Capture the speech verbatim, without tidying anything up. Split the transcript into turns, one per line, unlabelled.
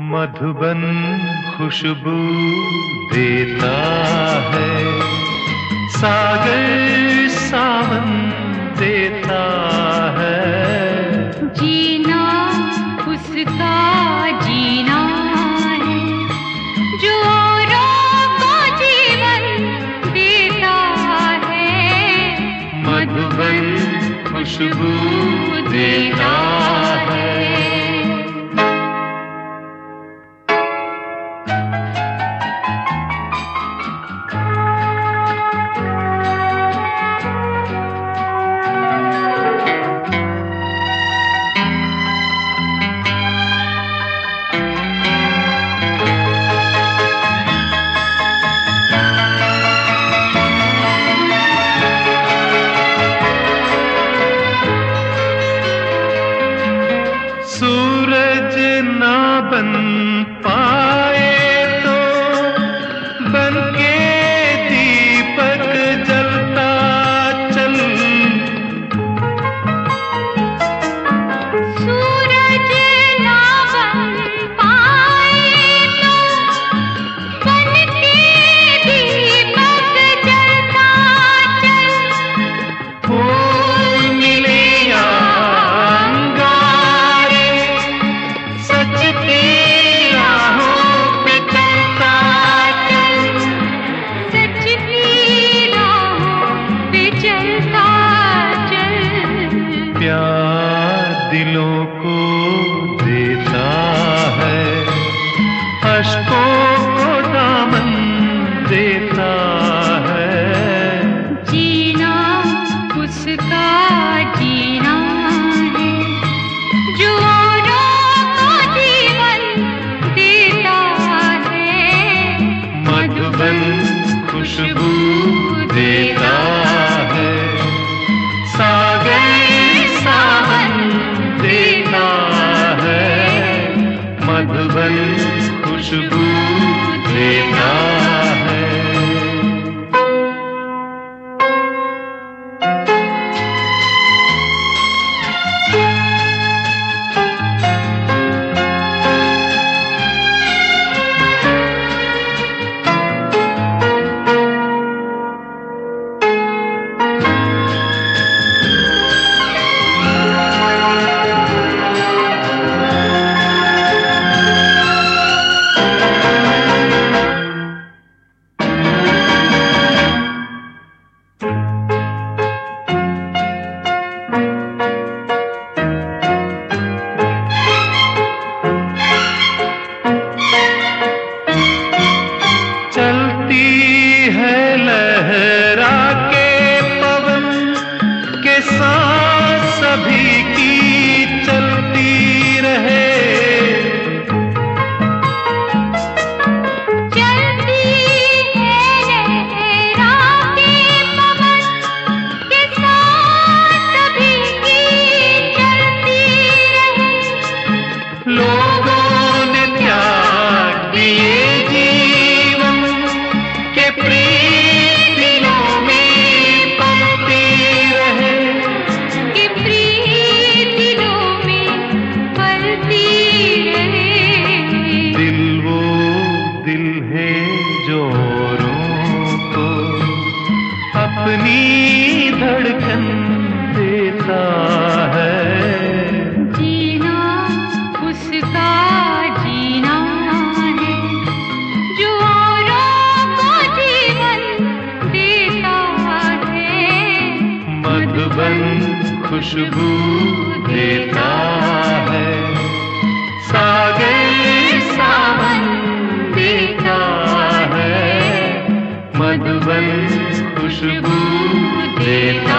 मधुबन खुशबू देता है, सागर सावन देता है।
जीना उसका जीना है जो औरों को जीवन देता है।
मधुबन खुशबू देता है। सूरज ना बन पाए तो बनके दीपक जलता चल।
सूरज ना बन पाए तो बनके दीपक जलता चल।
फूल मिले या प्यार दिलों को देता है, अश्कों को दामन देता है।
जीना उसका जीना है जो औरों को जीवन देता है।
मधुबन खुशबू देता है, सागर देता है। मधुबन खुशबू देता है। सांस सभी की चलती रहे,
चलती है लहरा के पवन के सांस सभी की चलती रहे।
लोगों ने त्याग दिए जीवन के प्रीत दिलों में अपनी धड़कन देता है।
जीना उसका जीना है जो औरों को जीवन देता है।
मधुबन खुशबू देता है, सागर सावन देता है। मधुबन खुशबू देता